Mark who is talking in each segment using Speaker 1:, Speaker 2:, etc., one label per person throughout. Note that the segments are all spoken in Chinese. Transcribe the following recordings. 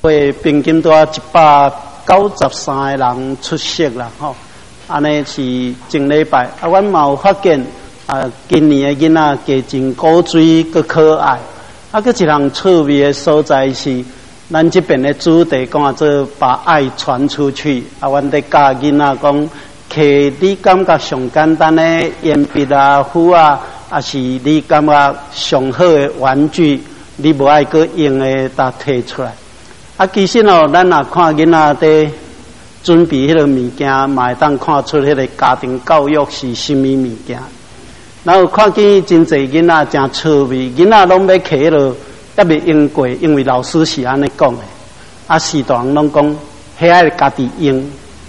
Speaker 1: 会平均都要193个人出席啦，吼。安尼是前礼拜，阮嘛有发现，今年的囡仔加真古锥，佮可爱。佮一项趣味的所在是，咱这边的主题讲做把爱传出去。阮在教囡仔讲，摕你感觉上简单的铅笔啊、斧啊，也是你感觉上好的玩具，你无爱佮用的，摕出来。其实咱若看囡仔在准备迄个物件，嘛会当看出迄个家庭教育是甚物物件。然后看见真侪囡仔真趣味，囡仔拢要摕迄落也未用过，因为老师是安尼讲的。是大人拢讲，迄爱家己用，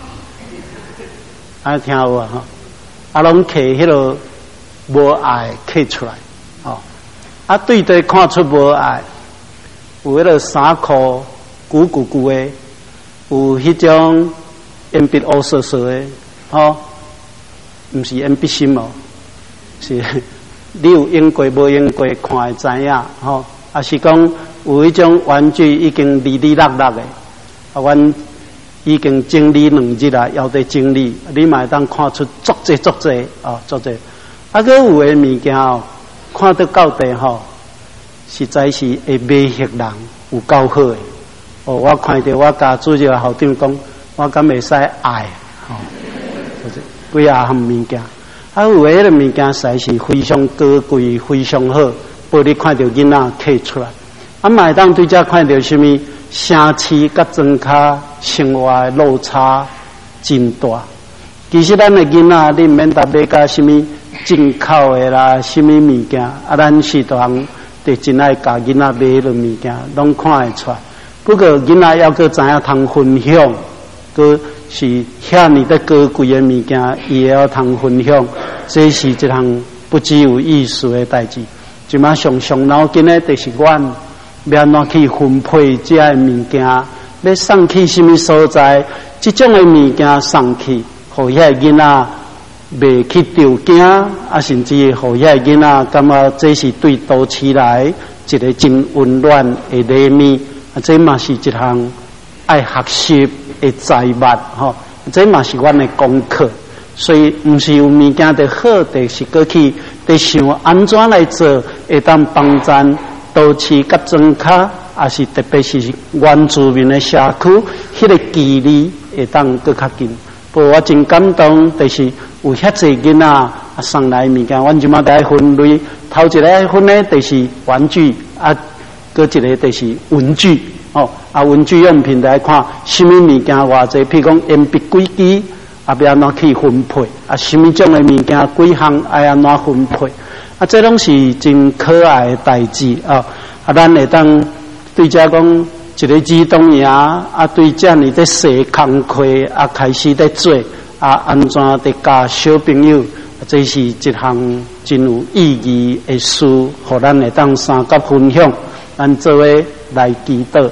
Speaker 1: 安尼听有啊吼。拢摕迄落无爱摕出来，吼。对对看出无爱，有迄落衫裤鼓的，有迄种鉛笔乌色色的，吼，毋是鉛笔芯哦。是，你有用过无用过，看会知影吼。是讲有迄种玩具已经哩哩落落的，阮已经整理2日啦，要得整理，你嘛会当看出足济足济哦，足济。佮有诶物件哦，看得到底吼，实在是会迷惑人，有够好诶。我看到我家主任校长讲，我敢袂使爱吼，几项物件。有迄个物件实在是非常高贵，非常好，报你看到囡仔摕出来。嘛会当对遮看到什么城市甲庄脚生活的落差真大。其实咱的囡仔，你免搭买甲什么进口的啦，什么物件，咱是大人就真爱教囡仔买迄个物件，拢看会出来。不过囡仔要搁知影通分享，搁是遐尼的高贵的物件，伊也要通分享，这是一项不只有意思的代志。即马上脑筋的，就是阮要安怎去分配这的物件，要送去什么所在，这种的物件送去，互遐囡仔袂去着惊，甚至互遐囡仔感觉这是对都市来一个真温暖的礼物。这嘛是一项爱学习的财物吼，这嘛是阮的功课。所以毋是有物件的好，就是过去得想安怎来做，会当帮助都市甲庄脚，也是特别是原住民的社区，迄个距离会当搁较近。不过我真感动，就是有遐济囡仔送来物件，阮即马在分类，头一个分的就是玩具，搁一个就是文具哦。文具用品来看，什么物件偌济，譬如讲鉛笔几支。要安怎去分配？什么种的物件几项爱安怎分配？这拢是真可爱的代志啊！咱会当对遮讲一个儿童营对遮尔在细工课开始在做安怎在教小朋友？这是一项真有意义的事，互咱会当三甲分享，咱做伙来祈祷。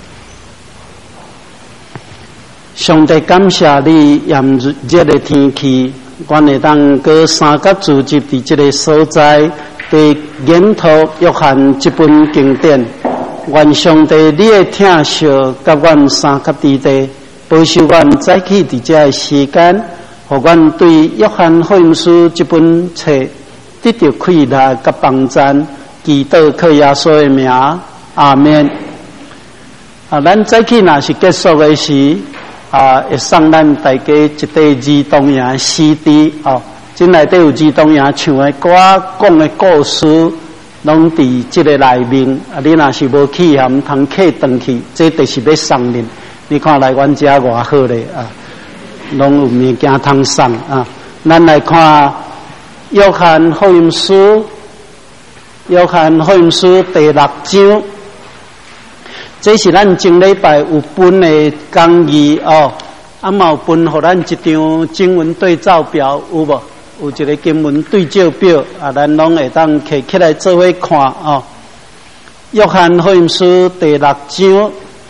Speaker 1: 上帝感谢你炎热的天气，阮会当搁三甲聚集伫这个所在，伫研读约翰这本经典。愿上帝你的疼惜甲阮三甲伫地，保守阮早起伫这个时间，互阮对约翰福音书这本册得到快乐甲帮助。祈祷靠耶稣的名，阿们。咱早起若是结束的时。会送咱大家一块儿童营 CD 哦，这内底有儿童营唱的歌、讲的故事，拢伫这个内面。你若是无去含通客转去，这就是要送恁。你看来阮遮偌好咧拢有物件通送咱来看约翰福音书，约翰福音书第6章。这是咱前礼拜有分的讲义嘛有分互咱一张经文对照表，有无？有一个经文对照表咱拢会当摕起来做伙看约翰福音书第6章，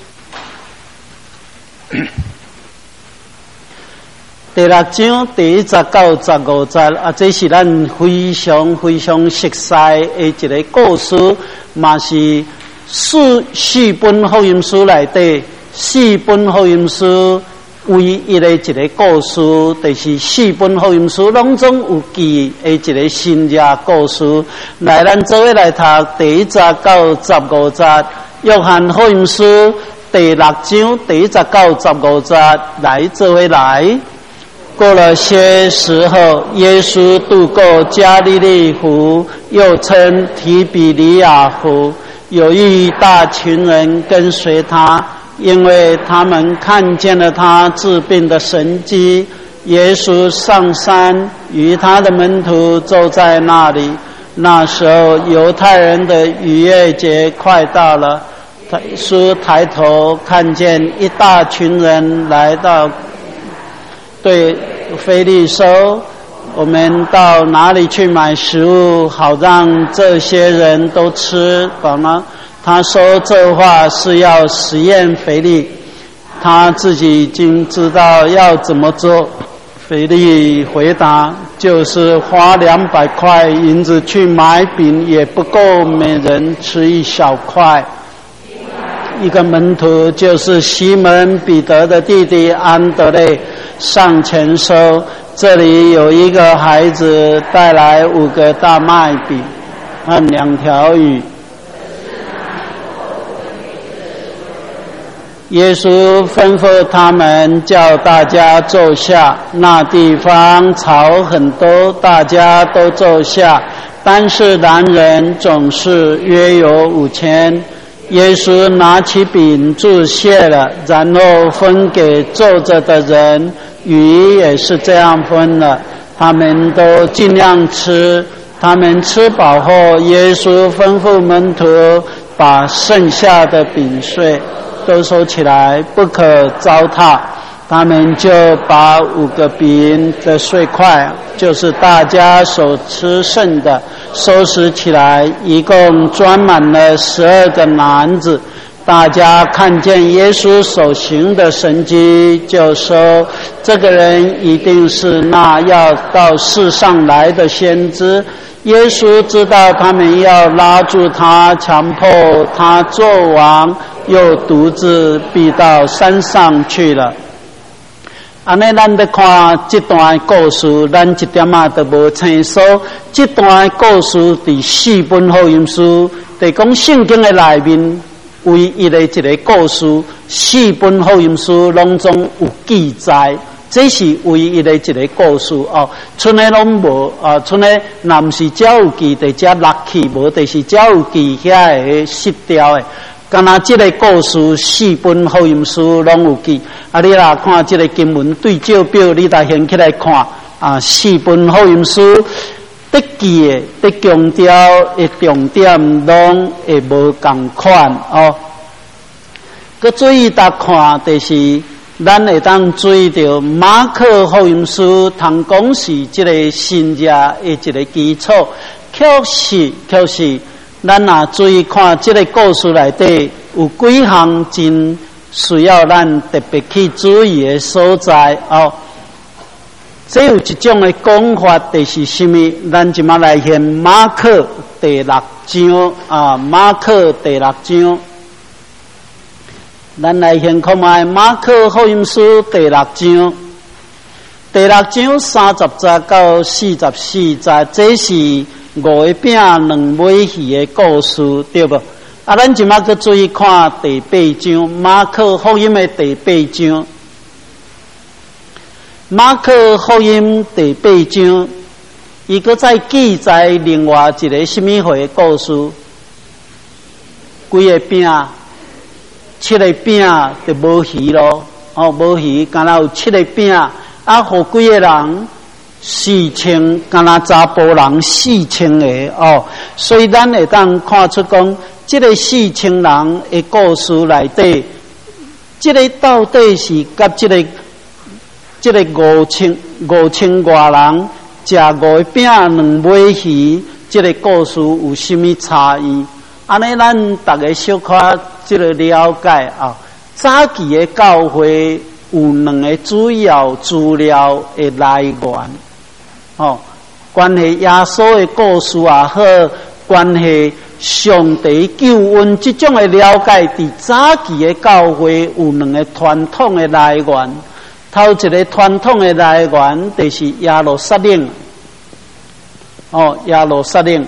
Speaker 1: 第6章第1节到15节这是咱非常非常熟悉的一个故事，嘛是四本福音书内底，4本福音书唯一的一个故事，就是4本福音书拢总有记的一个新约故事。来，咱做伙来读第1节到15节，约翰福音书第6章第1节到15节，来做伙来。过了些时候，耶稣渡过加利利湖，又称提比利亚湖，有一大群人跟随他。因为他们看见了他治病的神迹，耶稣上山，与他的门徒坐在那里。那时候，犹太人的逾越节快到了。耶稣抬头看见一大群人来到，对腓利说：“我们到哪里去买食物，好让这些人都吃饱呢？”他说这话是要实验腓利，他自己已经知道要怎么做。腓利回答：“就是花200块银子去买饼，也不够每人吃一小块。”一个门徒，就是西门彼得的弟弟安德烈，上前说：“这里有一个孩子带来5个大麦饼和2条鱼。”耶稣吩咐他们叫大家坐下，那地方草很多，大家都坐下，但是男人总是约有5000。耶稣拿起饼祝谢了，然后分给坐着的人，鱼也是这样分了，他们都尽量吃。他们吃饱后，耶稣吩咐门徒把剩下的饼碎都收起来，不可糟蹋。他们就把5个饼的碎块，就是大家所吃剩的，收拾起来，一共装满了12个篮子。大家看见耶稣所行的神迹，就说这个人一定是那要到世上来的先知。耶稣知道他们要拉住他，强迫他做王，又独自避到山上去了。安尼，咱要看这段故事，咱一点仔都无清楚。这段故事伫4本福音书，就讲圣经的内面唯一的一个故事，4本福音书拢总有记载。这是唯一的一个故事哦，剩的拢无啊，剩的若不是只有记，就只落去，无就是只有记遐个失掉的。敢若这个故事4本福音书拢有记，啊，你若看这个经文对照表，你来先起来看啊，4本福音书得记的、得强调的重点拢会无同款哦。佮注意大看，就是咱会当注意到马可福音书，通讲是这个新约的一个基础，确实。咱若注意看这个故事内底有几项真需要咱特别去注意的所在哦。这有一种的讲法，就是什么？咱即马来看马可第6章啊，马可第6章，咱来先看卖马可福音书第6章，第6章30节到44节，这是5个饼2尾鱼的故事，对不？啊，咱即马去注意看第8章，马可福音的第8章，马可福音第8章，伊搁再记载另外一个什么回故事？几个饼，7个饼就无鱼咯，哦，无鱼，敢若有7个饼，啊，互几个人？4000，敢若查甫人4000个哦，所以咱会当看出讲，这个4000人的故事内底，这个到底是甲这个5000外人食5个饼2尾鱼，这个故事有什么差异？安尼，咱大家小可这个了解啊。早期的教会有2个主要资料的来源。哦，关系耶稣的故事也好，关系上帝救恩这种的了解，伫早期的教会有两个传统的来源。头一个传统的来源就是耶路撒冷，耶路撒冷。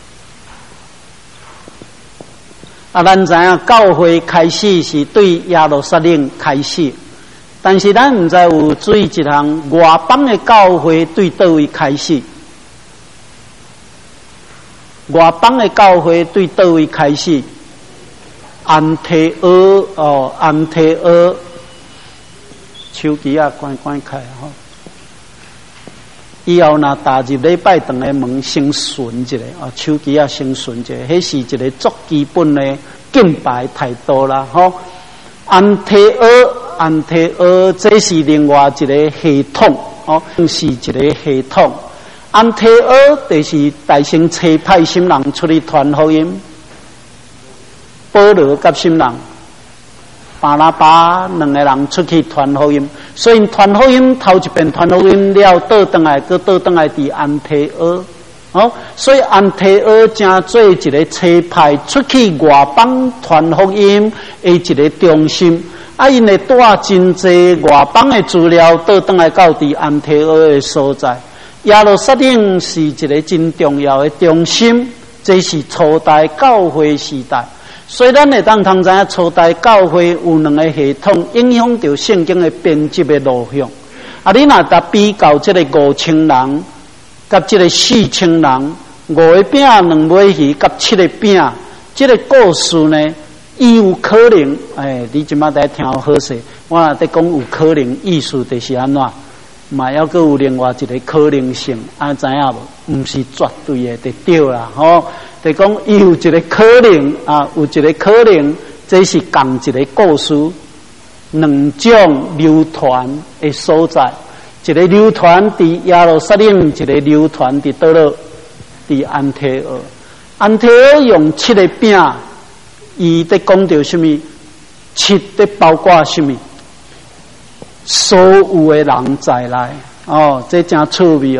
Speaker 1: 咱知影教会开始是对耶路撒冷开始，但是咱唔知有注意一项，外邦的教会对倒位开始？外邦的教会对倒位开始？安提阿安提阿，手机啊关开吼。以后若踏入礼拜堂的门，先顺一下手机啊先顺一下，迄是一个足基本的敬拜态度啦吼。安提阿，这是另外一个系统是一个系统。安提阿就是大先差派新人出去传福音，保罗甲新人巴拿巴两个人出去传福音，所以传福音头一遍传福音了，倒转来，搁倒转来伫安提阿，所以安提阿正做一个差派出去外邦传福音的一个中心。因为带真济外邦的资料，倒转来到伫安提阿的所在。耶路撒冷是一个真重要的中心，这是初代教会时代。所以咱会当通知影，初代教会有两个系统，影响到圣经的编辑的路向。你若甲比较这个5000人，甲这个4000人，5个饼2尾鱼，甲7个饼，这个故事呢，伊有可能，你即马在听好势，我若在讲有可能，意思就是安怎？嘛，还阁有另外一个可能性，知影无？毋是绝对的，就对啦，吼。就讲伊有一个可能有一个可能，这是共一个故事，两种流传的所在，一个流传伫耶路撒冷，一个流传伫倒落伫安提阿。安提阿用7个饼，伊在讲到什么？7在包括什么？所有的人在来这真趣味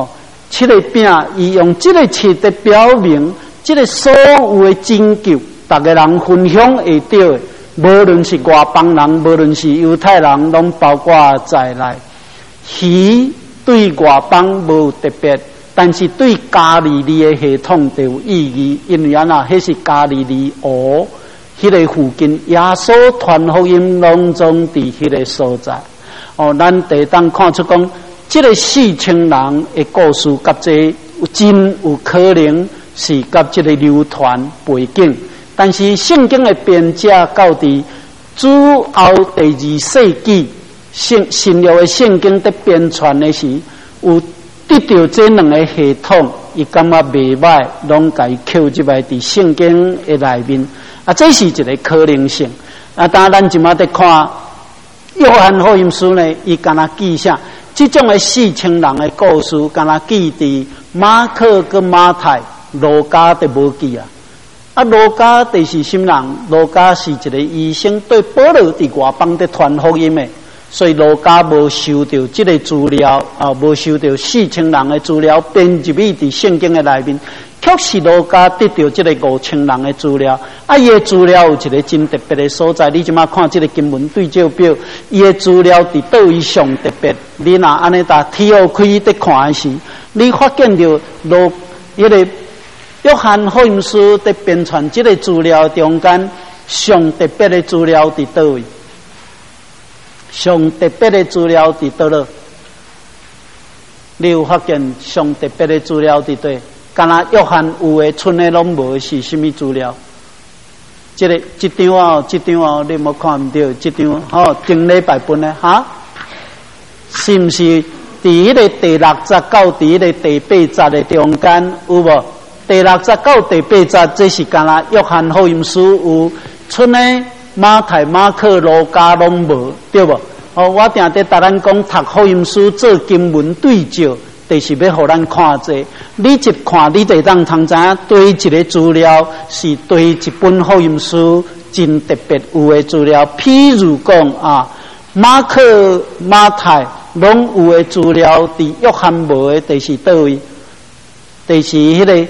Speaker 1: 7个饼，伊用这个7在表明，这个所有的拯救，大家人分享会到的，无论是外邦人，无论是犹太人，拢包括在内。鱼对外邦无特别，但是对加利利的系统就有意义，因为迄是加利利湖，迄个附近耶稣传福音拢总伫迄个所在。咱得当看出讲，这个4000人的故事，甲这真有可能是甲这个流传背景，但是圣经的编者到伫主后第2世纪，新约的圣经在编传的时，有得到这两个系统，伊感觉袂歹，拢甲伊扣入来伫圣经的内面，这是一个可能性。当然咱即马在看约翰福音书呢，伊敢若记下这种的4000人的故事，敢若记伫马可跟马太，路加就无记路加就是什么人？路加是一个医生，对保罗伫外邦在传福音的，所以路加无收到这个资料无收到4000人的资料编入去伫圣经的内面。确实路加得到这个5000人的资料，伊的资料有一个真特别的所在。你即马看这个经文对照表，伊的资料伫倒位上特别。你若安尼打题目开在看的时，你发现到迄个约翰福音书在编传这个资料中间，上特别的资料伫倒位？上特别的资料伫倒落？你有发现上特别的资料伫倒？敢若约翰有的剩的拢无是什么资料？这张你无看唔到？这张前礼拜本的是毋是伫迄个第6节到伫迄个第8节的中间有无？第6节到第8节，这是敢若约翰福音书有剩的马太、马可、路加拢无，对无？我定在甲咱讲读福音书做经文对照。就是要互咱看这，你一看，你就当通知影对一个资料是对一本福音书真特别有的资料。譬如讲马可、马太拢有的资料，伫约翰无的，就是倒位？就是迄个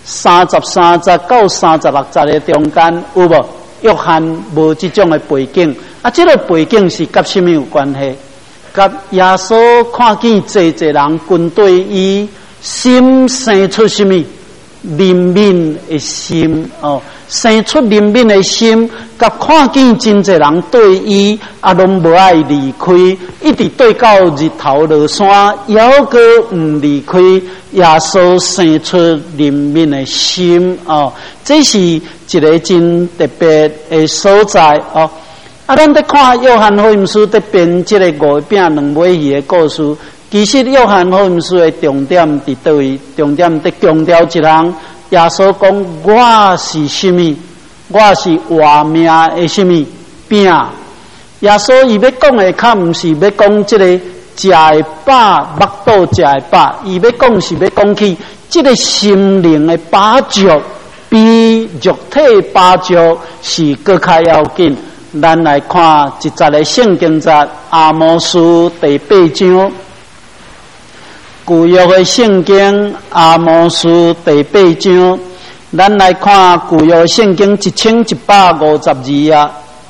Speaker 1: 33节到36节的中间有无？约翰无这种的背景，这个背景是甲什么有关系？甲耶稣看见济人军队伊心生出什么？怜悯的心生出怜悯的心，甲看见真侪人对伊拢无爱离开，一直对到日头落山，犹阁唔离开。耶稣生出怜悯的心这是一个真特别的所在咱在看约翰福音书在编这个五饼两尾鱼的故事，其实约翰福音书的重点伫倒位？重点在强调一人。耶稣讲：“我是什么？我是活命的什么饼？”耶稣伊要讲的，较毋是要讲这个食的饱，腹肚食的饱，伊要讲是要讲起这个心灵的饱足，比肉体饱足是更较要紧。咱来看一节的圣经节，阿摩司第8章。旧约的圣经阿摩司第8章，咱来看旧约圣经1152页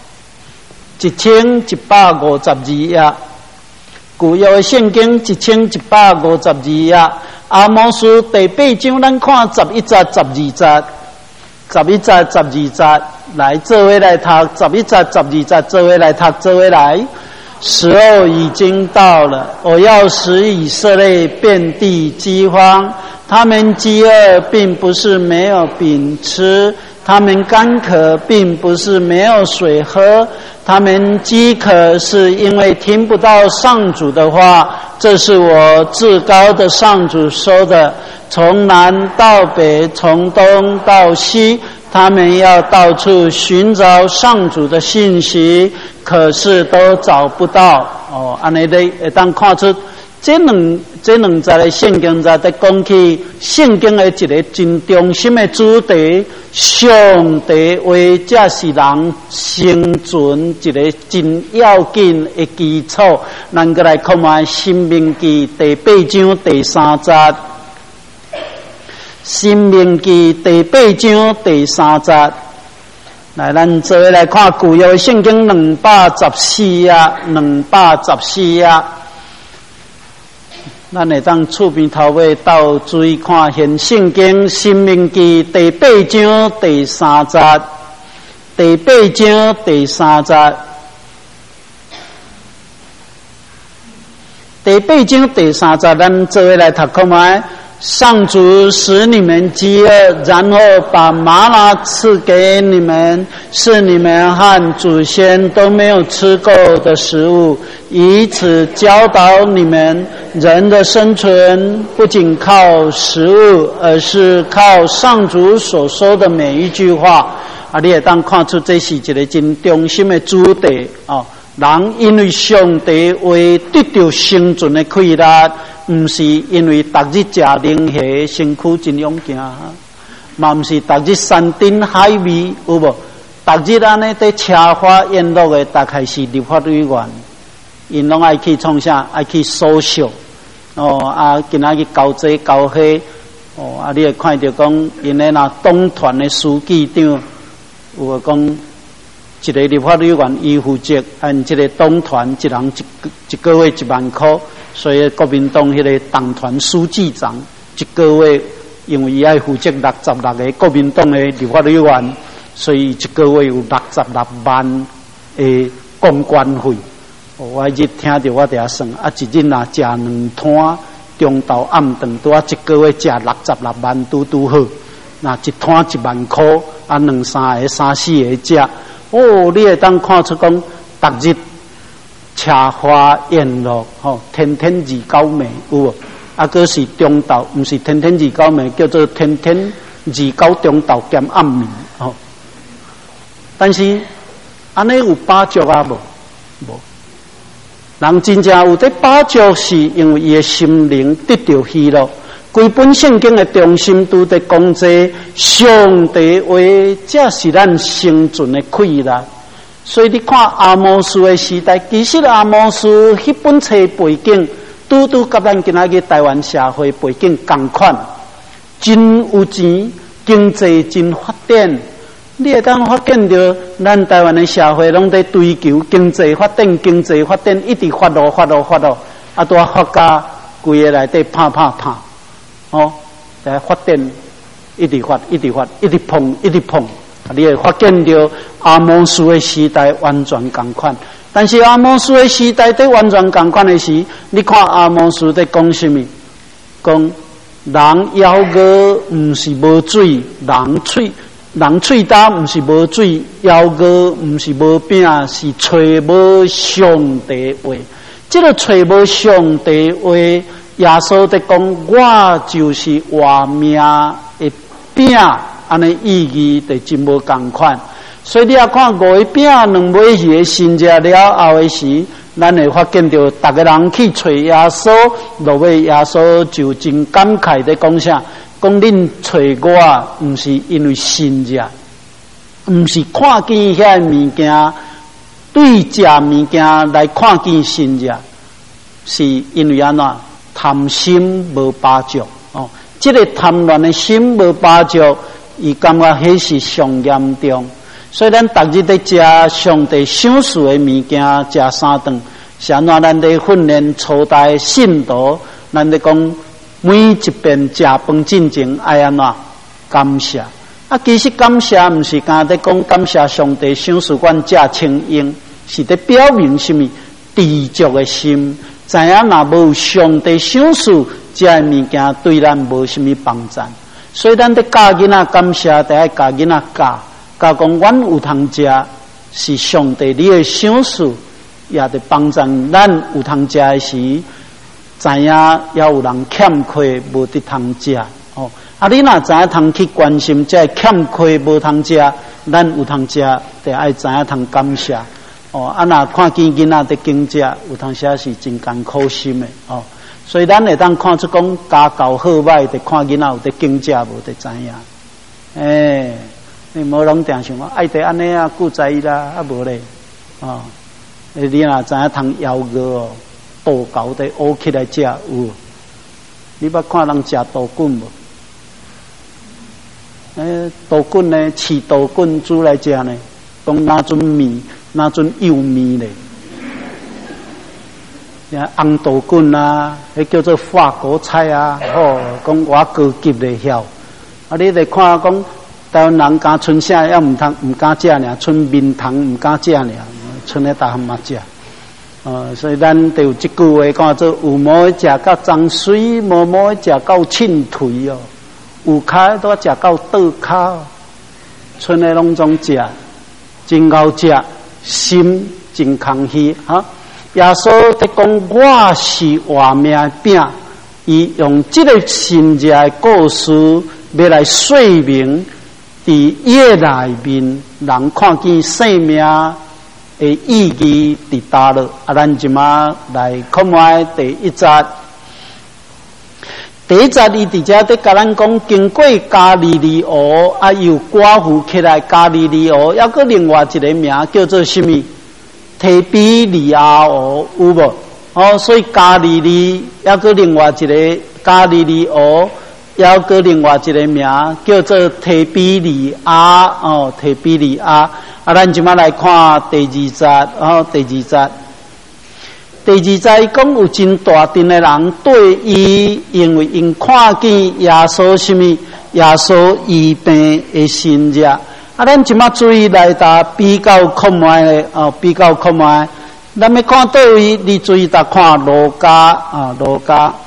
Speaker 1: ，1152页。旧约圣经1152页，阿摩司第8章，咱看11节、12节，11节、12节，来做伙来读11节、12节，做伙来读，做伙来。时候已经到了，我要使以色列遍地饥荒。他们饥饿，并不是没有饼吃；他们干渴，并不是没有水喝。他们饥渴，是因为听不到上主的话。这是我至高的上主说的。从南到北，从东到西，他们要到处寻找上主的信息，可是都找不到。安尼咧会当看出这两节的圣经在讲起圣经的一个真中心的主题，上帝话才是人生存一个真要紧的基础。咱过来看卖《申命记》第8章第3节，《申命记》第8章第3节。来，咱做伙来看旧约圣经214页，214页。咱会当厝边头尾倒注意看现圣经申命记第8章第3节，第8章第3节，第8章第3节，咱做伙来读看卖。上主使你们饥饿，然后把玛拿赐给你们，是你们和祖先都没有吃过的食物，以此教导你们，人的生存不仅靠食物，而是靠上主所说的每一句话。你会当看出这是一个真中心的主题人因为上帝为得到生存的快乐，不是因为逐日吃零下身躯真勇健，嘛不是逐日山珍海味，有无？逐日安尼在车花宴乐的，大概是立法委员，因拢爱去创啥？爱去搜秀今仔日交这交迄你会看到讲，因咧那党团的书记长有讲。一个立法委员伊负责按这个党团一人一个月1万块，所以国民党迄个党团书记长一个月，因为伊爱负责66个国民党的立法委员，所以一个月有66万的公关费。我一听到我伫遐算，一日若食2摊中昼暗顿，拄一个月食66万拄好。那一摊1万块，2-3个、3-4个食。你会当看出讲，逐日车花宴乐，天天29暝有无？佫是中昼，毋是天天29暝，叫做天天29中昼兼暗暝但是安尼有饱足无？无。人真正有在饱足，是因为伊的心灵得到喜乐。规本圣经的中心都在讲这上帝话，这是咱生存的快乐。所以你看阿摩司的时代，其实阿摩司迄本册背景，拄甲咱今仔日台湾社会背景同款，真有钱， 经济真发展。你会当发现到咱台湾的社会拢在追求经济发展，经济发展一直发落，啊，都发家规个内底拍，哦，在发展一直碰。你会发现到阿摩斯的时代完全同款，但是阿摩斯的时代在完全同款的时，你看阿摩斯在讲什么？讲人咬过唔是无水，人喙焦唔是无水，咬过唔是无饼，是找无上帝话。这个找无上帝话，耶稣在讲，我就是活命的饼。安尼意义就真无同款，所以你要看五个饼两尾鱼的信者了后的时，咱会发现到逐个人去找耶稣，落尾耶稣就真感慨的讲啥？讲恁找我，毋是因为信者，毋是看见遐物件，对食物件来看见信者，是因为安怎贪心无把足哦，这个贪婪的心无把足。伊感觉迄是上严重，所以咱逐日在食上帝赏赐的物件，食三顿，是安怎咱在训练初代信徒，咱在讲每一遍食饭进前爱安怎感谢。啊，其实感谢毋是单在讲感谢上帝赏赐阮食清用，是在表明什么知足的心，知影若无上帝赏赐，这物件对咱无什么帮助。所以咱在教囡仔感谢，得爱教囡仔教讲，阮有通食是上帝你的赏赐，也得帮助咱有通食的时，知影也有人欠缺无得通食哦。啊，你若知影通去关心这欠缺无通食，咱有通食，得爱知影通感谢哦。啊，若看见囡仔在经食，有通时是真艰苦心的哦。所以咱会当看出讲家教好歹，得看囡仔有得经济无得知影。你无拢定想讲爱得安尼啊，顾在意啦，啊无咧，哦，你若知影通邀个哦，豆糕得乌起来食有。你捌看人食豆棍无？豆棍呢，饲豆棍煮来食呢，讲哪阵面，哪阵幼面咧。红豆棍啊，迄叫做法国菜啊，讲我高级的晓。啊，你得看讲台湾人敢剩啥，也唔敢食呢，剩面汤唔敢食呢，剩咧大汉嘛食。所以咱就有一句话讲做有毛食到脏水，无毛食到凊腿哦，有骹都食到倒骹，剩咧拢总食，真好食，心真空虚哈。耶稣在讲我是活命的饼，伊用这个神迹的故事要来说明，伫夜内面人看见生命的意义伫倒落。啊，咱即马来看卖第一节。第一节伊伫遮在甲咱讲，经过加利利河，啊，由寡妇起来加利利河，还有另外一个名叫做什么？提比利亚河有无？哦，所以加利利还有另外一个加利利河，还有另外一个名叫做提比利亚哦，提比利亚。啊，咱即马来看第二节哦，第二节伊讲有真大阵的人对伊，因为因看见耶稣什么？耶稣医病的神迹。啊，咱即马注意来达比较看卖的哦，比较看卖。咱要看倒位，你注意达看路加啊，路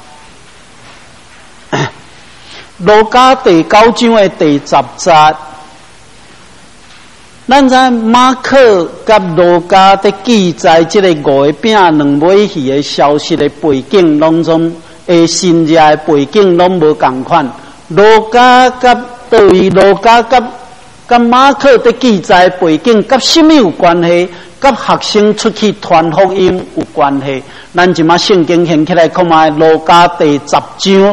Speaker 1: 加第9章的第10节。咱知马可甲路加在记载这个5个饼2尾鱼的消息的背景当中，神迹的背景拢无共款。路加甲倒位，路加甲马可的记载背景，甲什么有关系？甲学生出去传福音有关系。咱即马圣经掀起来看卖，路加第10章，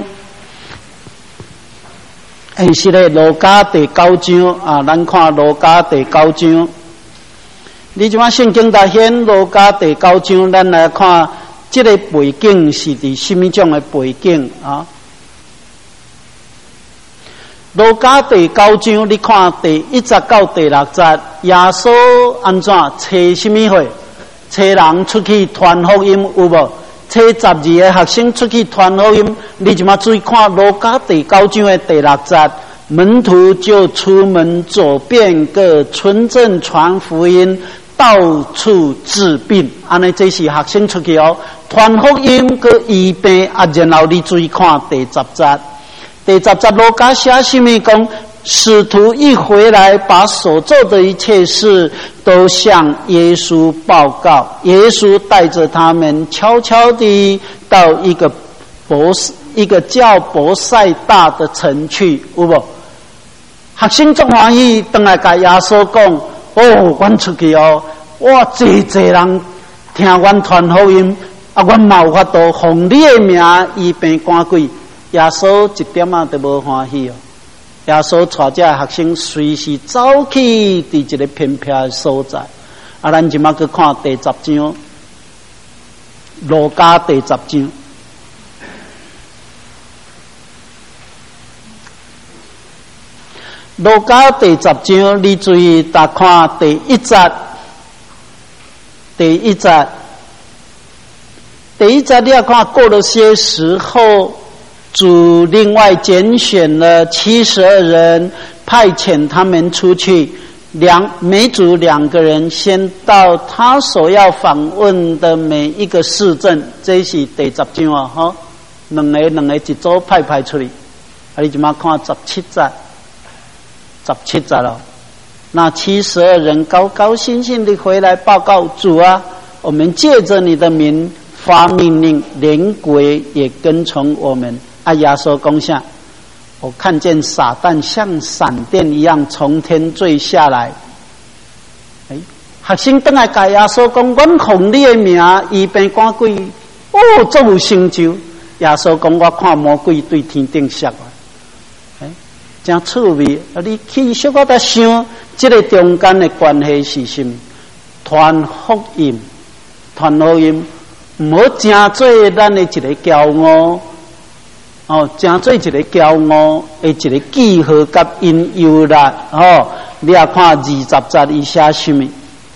Speaker 1: 是咧路加第9章啊。咱看路加第9章，你即马圣经大显路加第9章，咱来看这个背景是伫什么种的背景啊？ 路加第9章，你看第1节到第6节，耶稣安怎找什么货？找人出去传福音有无？找12个学生出去传福音。你即马注意看路加第9章的第6节，门徒就出门走遍各村镇传福音，到处治病。安尼这是学生出去哦，传福音佮医病啊。然后你注意看第10节。第10节路加写什么讲？使徒一回来，把所做的一切事都向耶稣报告。耶稣带着他们悄悄地到一个叫伯赛大的城去，有无？学生足欢喜，回来甲耶稣讲：哦，阮出去哦，哇，济人听阮传福音，啊，阮嘛有法度奉你的名医病赶鬼。耶稣一点仔都无欢喜哦。耶稣带这学生随时走去伫一个偏僻的所在。啊，咱即马去看第10章，路加第10章。路加第10章，你注意大看第1节。第1节，你要看过了些时候。主另外拣选了72人，派遣他们出去，每组2个人，先到他所要访问的每一个市镇。这是第10章啊，哈，两个一组派出去。啊，你怎么看17节？17节了。那72人高高兴兴地回来报告主啊，我们借着你的名发命令，连鬼也跟从我们。啊，耶稣讲啥？我看见撒旦像闪电一样从天坠下来。学生回来甲耶稣讲：阮奉你的名医病赶鬼，哦，足有成就。耶稣讲：我看魔鬼对天顶摔来，真趣味。啊，你去小可在想，这个中间的关系是什么？传福音，唔好真做咱的一个骄傲。哦，真做一个骄傲的一个记号甲因由啦。哦，你也看20节以下什么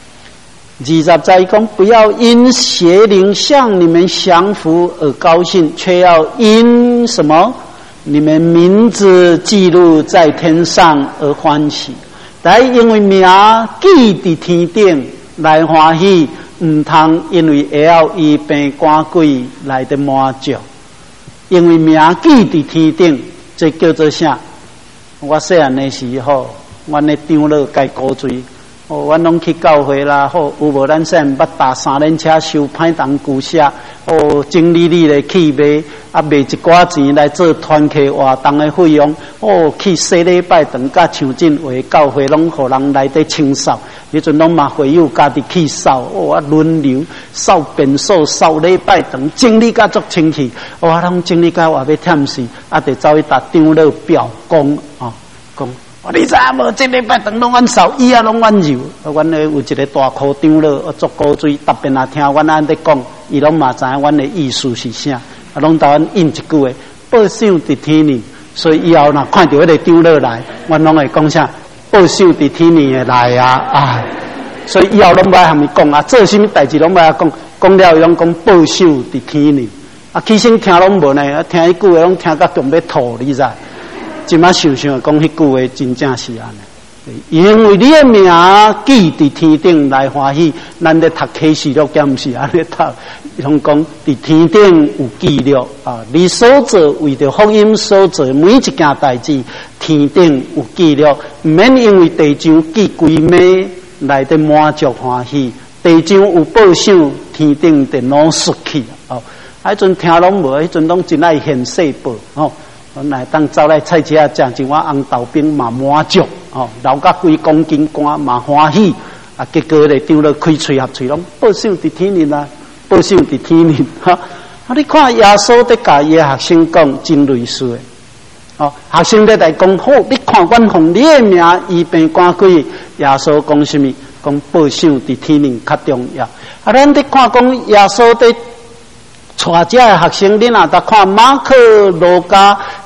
Speaker 1: ？20节讲，不要因邪灵向你们降服而高兴，却要因什么？你们名字记录在天上而欢喜。但因为名记伫天顶来欢喜，唔通因为会晓医病赶鬼来得满足。因为名记伫天顶，这叫做啥？我细汉的时候，阮的长老该鼓吹，哦，阮拢去教会啦，好，有无咱细汉捌搭3轮车收歹当旧车，哦，经理咧去卖，啊卖一寡钱来做团契活动的费用，哦，去洗礼拜堂甲抢进为教会拢互人来得清扫。迄阵拢嘛会友家己去扫，哦啊轮流扫便所、扫礼拜堂，整理甲足清气，哦啊拢整理甲话要忝死，啊得走去搭长老表讲啊，讲，你知影无？这礼拜堂拢阮扫，伊啊拢阮揉，阮咧有一个大箍长老，我足古锥，特别若听阮安尼讲，伊拢嘛知影阮的意思是啥，啊拢甲阮应一句话，报赏伫天年，所以以后若看到迄个长老来，阮拢会讲啥？报赏伫天年的来啊！所以以后拢不爱和伊讲啊，做什么代志拢不爱讲，讲了伊拢讲报赏伫天年。啊，起身听拢无呢，听迄句话拢听甲中要吐，你知？即马想想讲迄句话真正是安尼，因为你的名记伫天顶来欢喜，咱咧读启示录，敢毋是安尼读？拢讲伫天顶有记录啊！你所做为着福音所做每一件代志，天顶有记录，唔免因为地上记规暝来得满足欢喜。地上有报赏，天顶得攞失去哦。迄阵听拢无，迄阵拢真爱现世报哦。我来当走来菜市仔食一碗红豆冰嘛满足哦，留甲几公斤干嘛欢喜啊！结果咧丢了开喙合喙拢报赏伫天年啦，报赏伫天年哈！啊，你看耶稣在甲伊学生讲真类似的哦，学生在来讲好，你看阮奉你的名医病赶鬼，耶稣讲什么？讲报赏伫天年较重要。啊，咱在看讲耶稣在带这学生，你若在看马可、路加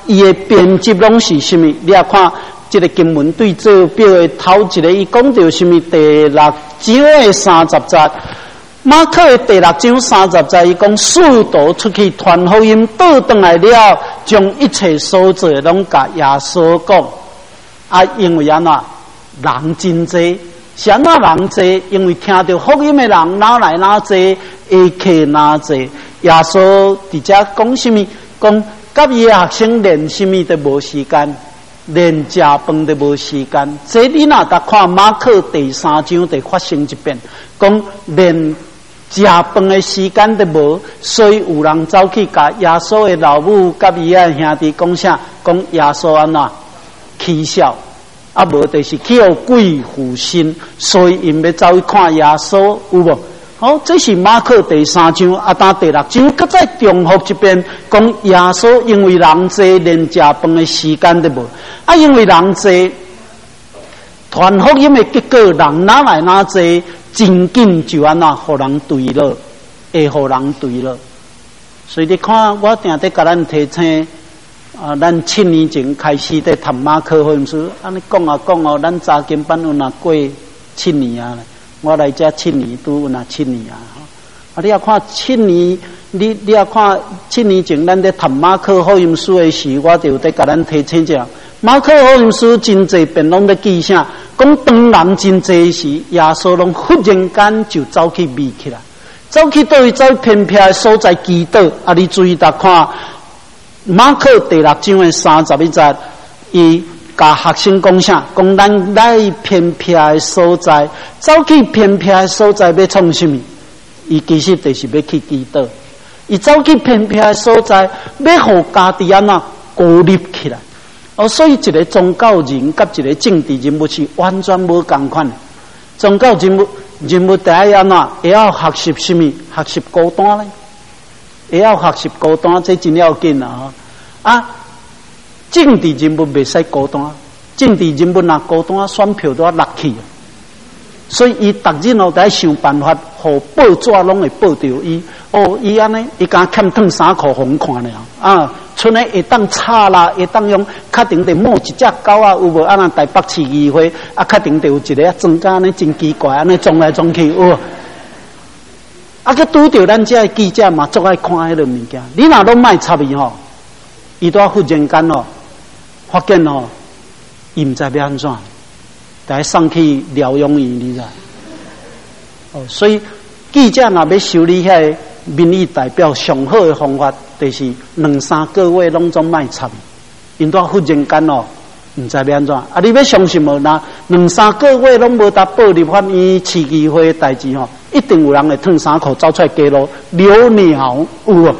Speaker 1: 伊的编辑拢是什么？你也看这个经文对照表的头一个，伊讲到什么？第6章的30节。马可的第6章30节，伊讲使徒出去传福音，倒转来了，将一切所做的拢甲耶稣讲。啊，因为安怎人真多，是安怎人多？因为听到福音的人哪来哪多，下客哪多。耶稣伫遮讲什么？讲甲伊的学生练什么都无时间，连食饭都无时间。这你若搭看马可第3章，就发生一遍，讲连食饭的时间都无，所以有人走去甲耶稣的老母甲伊的兄弟讲啥？讲耶稣安怎起笑，啊无就是去互鬼附身，所以因要走去看耶稣，有无？好，这是马可第3章，啊，但第6章搁再重复一遍，讲耶稣因为人多，连食饭的时间都无，啊，因为人多，传福音的结果，人哪来哪多？真紧就安那，互人对了，会互人对了。所以你看，我定在甲咱提醒啊，咱7年前开始在读马可福音书，安尼讲啊讲哦，咱查经班有哪过7年啊？我来遮7年都有哪7年啊？啊，你要看7年，你要看7年前咱在读马可福音书的时，我就在甲咱提醒一下。马可福音书真侪遍拢在记啥？讲当人真侪时，耶稣拢忽然间就走去迷起来，走去倒去走偏僻的所在祈祷。啊，你注意搭看马可第6章的31节，伊甲学生讲啥？讲咱来偏僻的所在，走去偏僻的所在要创什么？伊其实就是要去祈祷。伊走去偏僻的所在，要互家己安怎孤立起来。哦，所以一个宗教人甲一个政治人物是完全无共款的。宗教人物第一安怎会要学习什么？学习孤单咧，会要学习孤单，这真要紧啊！啊，政治人物袂使孤单，政治人物若孤单，选票都要落去。所以伊逐日哦，在想办法，互报纸拢会报着伊。哦，伊安尼，伊敢欠烫3块红看了啊！剩诶会当炒啦，会当用确定得摸一只狗啊，有无？安那台北市议会啊，确定得有一个庄家安尼真奇怪，安尼撞来撞去，有。啊，佮拄着咱遮记者嘛，足爱看迄个物件。你若拢卖插伊吼，伊拄忽然间哦，发现哦，伊毋知要安怎，得送去疗养院，你知？哦，所以记者若要修理遐民意代表，上好的方法就是2-3个月拢总卖插，因拄忽然间哦，毋知要安怎。啊，你要相信无？那2-3个月拢无达报立法院、市议会的代志吼，一定有人会烫3块走出来揭露留鸟有无？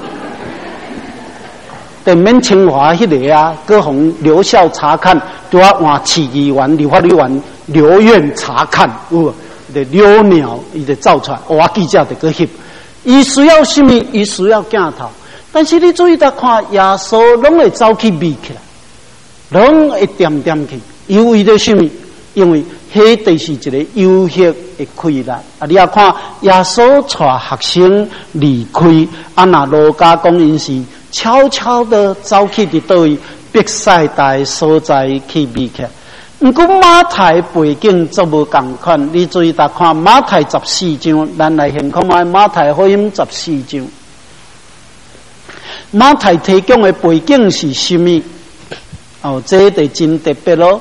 Speaker 1: 电免清华迄个啊，各红留校查看，都要换市议员、立法委员留院查看，有无？得留鸟，伊得走出来，我记者得去翕。伊需要什么？伊需要镜头。但是你注意到看，耶稣拢会走去迷起来，拢会点点去。因为着什么？因为迄就是一个有限的亏难。啊，你要看耶稣带学生离开，啊那路加讲因是悄悄的走去伫倒位伯赛大所在去迷起来。不过马太背景则无共款，你注意搭看马太14章，咱来先看卖马太福音14章。马太提供的背景是什么？哦，这就真特别咯。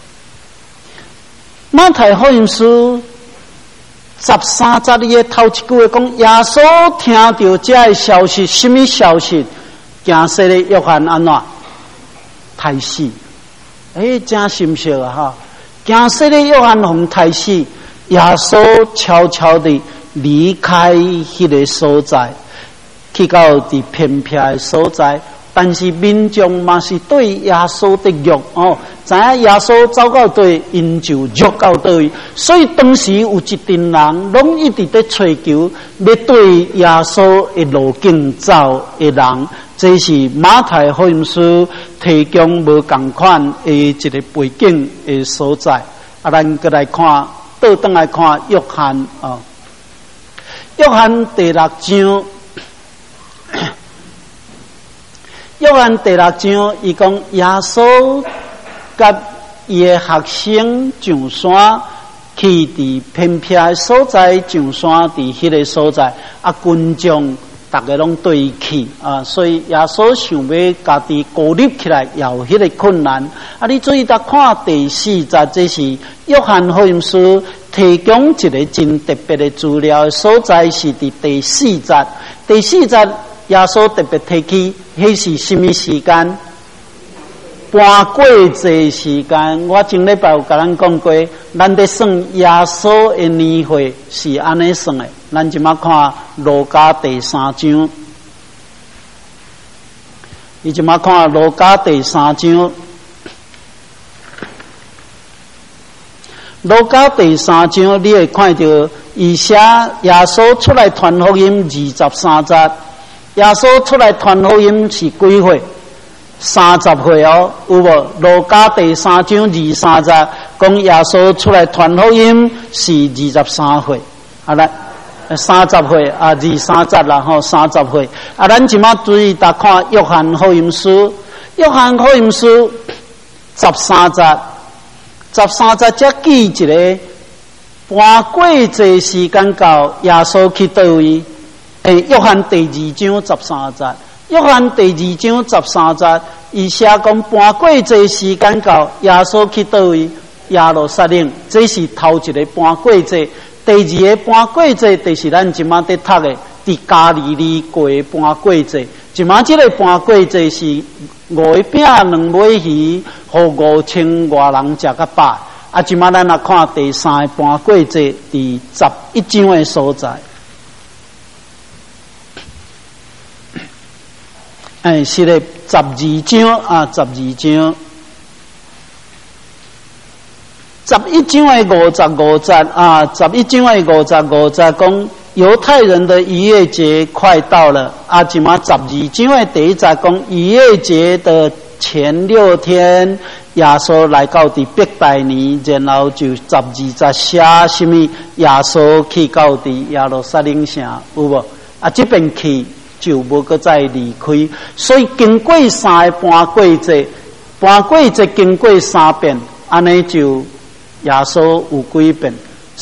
Speaker 1: 马太福音书13节里的头一句话讲，耶稣听到这个消息，什么消息？惊死的约翰安怎刣死？真心笑啊！哈，惊死的约翰红刣死，耶稣悄悄地离开迄个所在，去到伫偏僻的所在。但是民众嘛是对耶稣的辱哦，知影耶稣走到对，因就辱到对。所以当时有一群人，拢一直在追求要对耶稣的路径走的人。这是马太福音书提供无共款的一个背景的所在。啊，咱再来看，倒转来看约翰啊，约翰第6章， 约翰第6章，伊讲耶稣甲伊的学生上山，去伫偏僻的所在上山，伫迄个所在，群众大家拢对伊去所以耶稣想要家己孤立起来，也有迄个困难。你注意到看第4节，这是约翰福音书提供一个真特别的资料的所在，是伫第4节。第4节耶稣特别提起，迄是什么时间？搬过节时间。我前礼拜有甲咱讲过，咱咧算耶稣的年岁是安尼算的。咱即马看路加第3章，你即马看路加第3章。路加第3章，你会看到以下耶稣出来传福音23节。耶稣出来传福音是几岁？30岁有无？路加第3章23节讲耶稣出来传福音是23岁。来30岁23节啦30岁。咱即马注意大看约翰福音书，约翰福音书13节。13节才记一个搬过节时间到，耶稣去倒位？约翰第2章13节，约翰第2章13节，伊写讲搬过节时间到，耶稣去倒位？耶路撒冷。这是头一个搬过节。第2个搬过节，就是咱即马在读的，伫加利利过搬过节。即马这个搬过节是5个饼2尾鱼，互5000外人食个饱。即马咱来看第3个搬过节，伫11章的所在。是咧12章12章。11章的55节11章的55节讲犹太人的逾越节快到了即马12章的第1节讲逾越节的前6天，耶稣来到伫伯大尼，然后就12节写什么？耶稣去到伫耶路撒冷城，有无？这边去就无搁再离开，所以经过3个搬过节，搬过节经过3遍，安尼就耶稣有几遍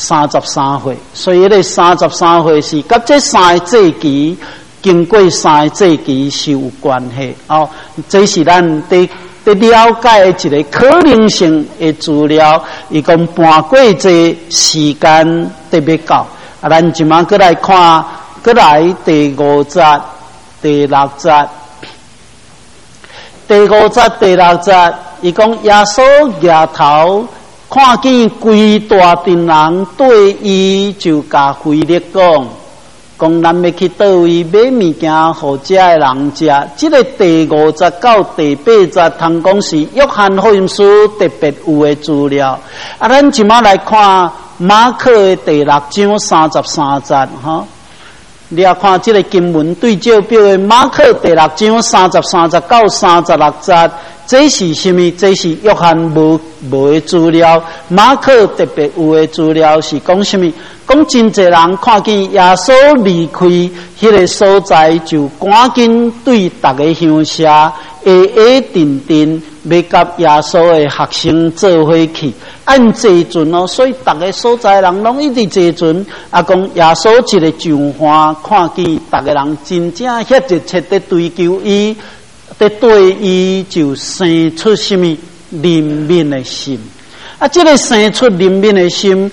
Speaker 1: ？33岁。所以咧33岁是甲这3个节期，经过3个节期是有关系这是咱伫了解一个可能性的资料。伊讲搬过节时间特别到咱即马搁来看。再来第5节、第6节，第5节、第6节，伊讲耶稣抬头看见规大群人对伊就甲腓力讲咱要去倒位买物件互遮的人食。这个第5节到第8节，通讲是约翰福音书特别有的资料。咱即马来看马可的第6章33节你要看这个经文对照表的马可第6章33节到36节，这是什么？这是约翰无的资料。马可特别有的资料是讲什么？讲真侪人看见耶稣离开迄个所在，就赶紧对大家乡舍定要甲耶稣的学生做伙去。按坐船所以大家所在人拢一直坐船。讲耶稣一个上花，看见大家人真正遐热切地追求伊，在对伊就生出什么怜悯的心。这个生出怜悯的心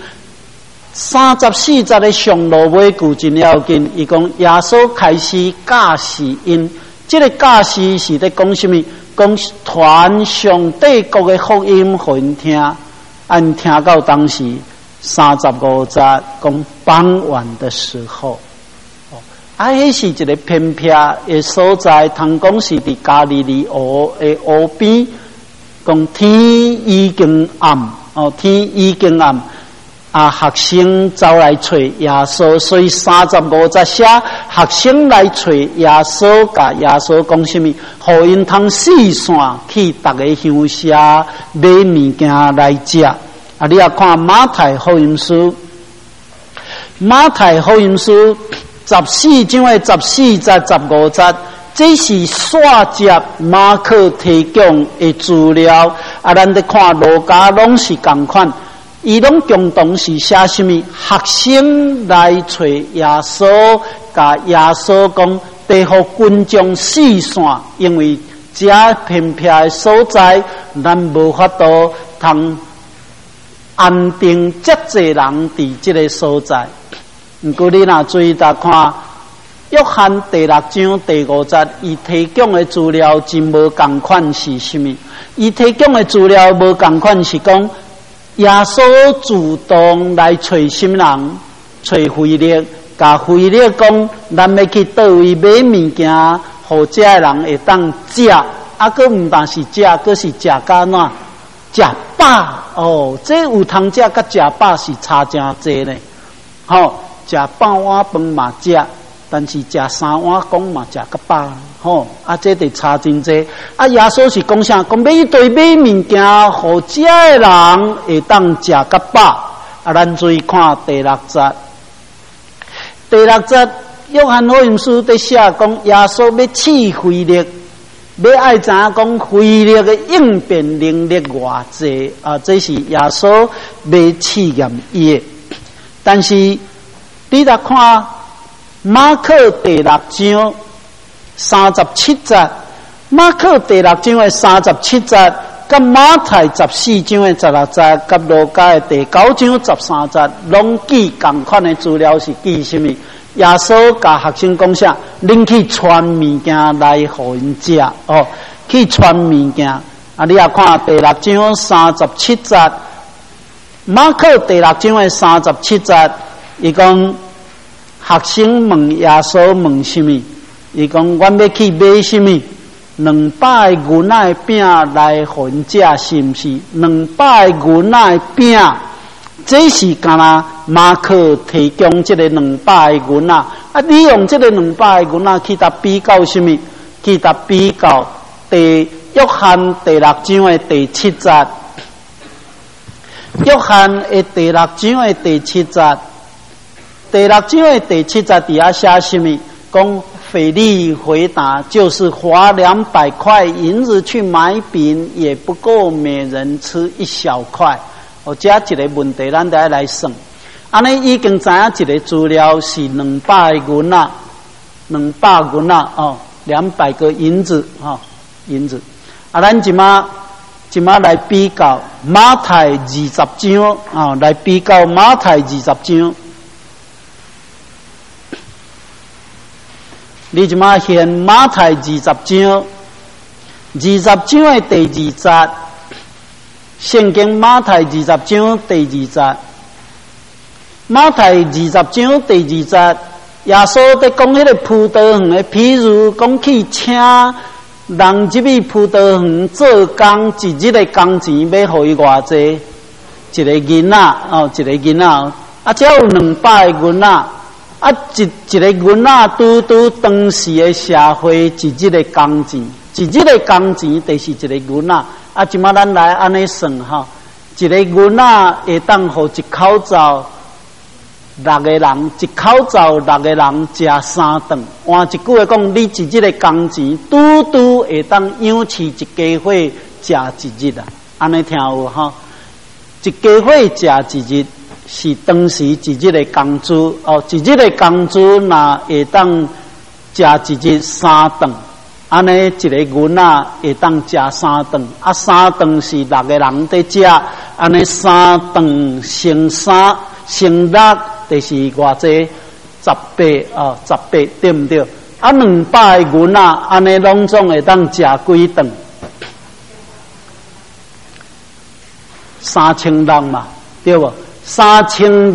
Speaker 1: ，34节的上路尾句真要紧。伊讲耶稣开始教示因，这个教示是在讲什么？讲传上帝国的福音互因听。按听到当时35节讲傍晚的时候，迄是一个偏僻的所在，通讲是伫加利利湖的湖边，讲天已经暗，天已经暗。学生走来找耶稣，所以35节写学生来找耶稣，甲耶稣讲什么？互因通四散去逐个乡舍买物件来食。你要看马太福音书，马太福音书14章的14节、15节， 这是煞接马可提供的资料，咱在看路加拢是同款，伊拢共同是写什么？学生来找耶稣，甲耶稣讲，得互群众四散，因为这偏僻的所在，咱无法度通安定遮济人伫这个所在。不过你若注意大看。约翰第6章第5节，伊提供的资料真无同款是什么？伊提供的资料无同款是讲，耶稣主动来找什么人？找腓力，甲腓力讲，咱要去倒位买物件，互遮的人会当食，佫毋但是食，佫是食甲哪？食饱哦，这有通食甲食饱是差真济呢。吼，食半碗饭嘛食。但是食3碗公嘛食个饱，吼这得差真济。耶稣是讲啥？讲要一堆买物件，互遮的人会当食个饱。咱注意看第6节。第6节，约翰福音书在写讲，耶稣要试腓力，要爱知影讲腓力的应变能力偌济这是耶稣要试验伊的。但是你来看。马可第6章37节，马可第6章的37节，甲马太14章的16节，甲路加的第9章13节，拢记同款的资料是记什么？耶稣甲学生讲啥？恁去传物件来互因食哦，去传物件。你也看第6章37节，马可第6章的37节，伊讲。学生问耶稣问什么？伊讲阮要去买什么？200个牛奶饼来互因食，是毋是？200个牛奶饼，这是干那马可提供这个200个牛奶。你用这个200个牛奶去搭比较什么？去搭比较约翰第6章的第7节。约翰的第6章的第7节。第6章的第7节底下写什么？讲腓力回答，就是花200块银子去买饼，也不够每人吃一小块。这一个问题，咱得来算。安尼已经知影一个资料是200元啦，200元啦，200个银子银子。咱即马来比较马太20章来比较马太20章。你即马现马太20章，20章的第2节，圣经马太20章第2节，马太20章第2节，耶稣在讲迄个葡萄园的譬如，讲去请人入去葡萄园做工，一日的工钱要互伊偌济？一个囡仔一个囡仔，只有200个囡仔。一个囡仔拄当时的社会一日的工钱，一日的工钱就是一个囡仔。即马咱来安尼算一个囡仔会当互一口罩6个人，一口罩6个人食3顿。换一句话讲，你一日的工钱拄会当养起一家伙食一日啊！安尼听有一家伙食一日。是当时一日的工资一日的工资若会当食一日3顿，安尼一个囡仔会当食3顿，3顿是6个人在食，安尼3顿乘3乘6就是偌济18，18对毋对？200个囡仔安尼拢总会当食几顿？3600嘛，对无？3600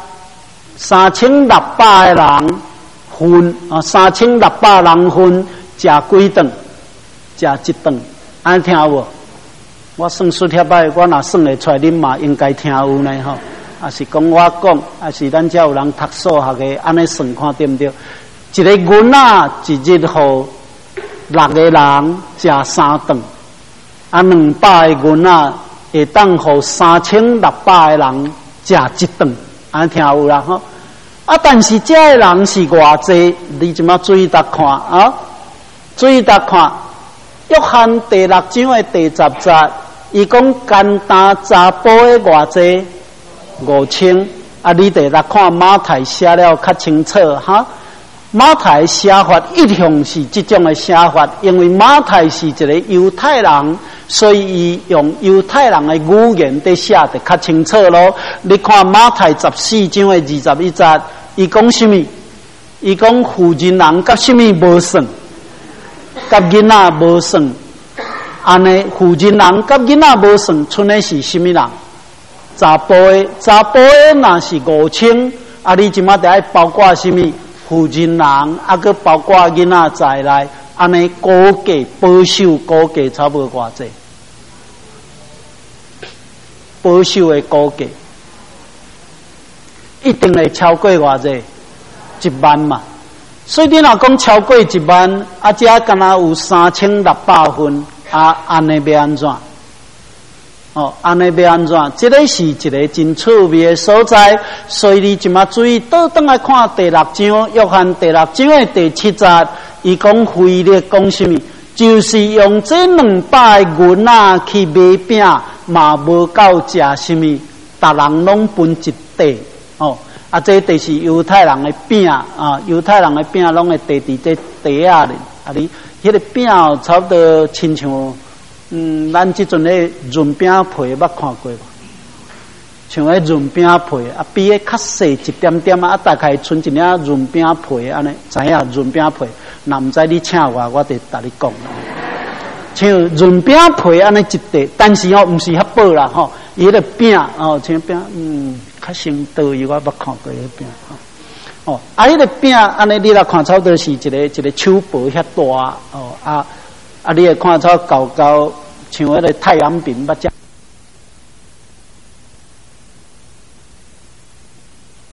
Speaker 1: 个人分3600人分食几顿？食1顿，安听有无？我算数学歹，我若算会出来，恁嘛应该听有呢也是讲我讲，也是咱遮有人读数学的，安尼算看对毋对？一个囡仔一日互6个人食3顿，200个囡仔会当互3600个人。食1顿，安听有啦但是这个人是偌济？你即马注意搭看注意大看，约翰第6章的第10节，伊讲简单查甫的偌济5000，啊，你第6看马太写了较清楚哈。马太写法一向是这种的写法，因为马太是一个犹太人，所以伊用犹太人的语言在写得较清楚咯。你看马太14章的21节，伊讲什么？伊讲妇人人甲什么无算，甲囡仔无算。安尼妇人人甲囡仔无算，剩的是什么人？查甫的，查甫的若是5000，啊，你即马得爱包括什么？妇人人，啊，佮包括囡仔在内，安尼估计保守估计差不多偌济？保守的估计一定会超过偌济？1万嘛。所以你若讲超过1万，啊，遮敢若有3600分，啊，安尼要安怎？哦，安尼要安怎？这个是一个真趣味的所在，所以你即马注意倒转来看第6章，约翰第6章的第7节，伊讲腓力讲什么？就是用这200个银仔去买饼，嘛无够食什么，逐人拢分一块。哦，啊，这就是犹太人的饼啊，犹太人的饼拢会地伫这地下咧，啊，你迄个饼差不多亲像。咱即阵咧润饼皮捌看过无？像迄润饼皮啊，比迄较细一点点啊，大概剩一领润饼皮安尼，知影润饼皮？若毋知你请我得甲你讲。像润饼皮安尼一块，但是哦，毋是较薄啦吼，伊迄个饼哦，像饼较生刀伊我捌看过迄饼哦，啊，迄个饼安尼你来看，差不多是一个手薄遐大哦啊。啊，你会看到高高像迄个太阳饼捌食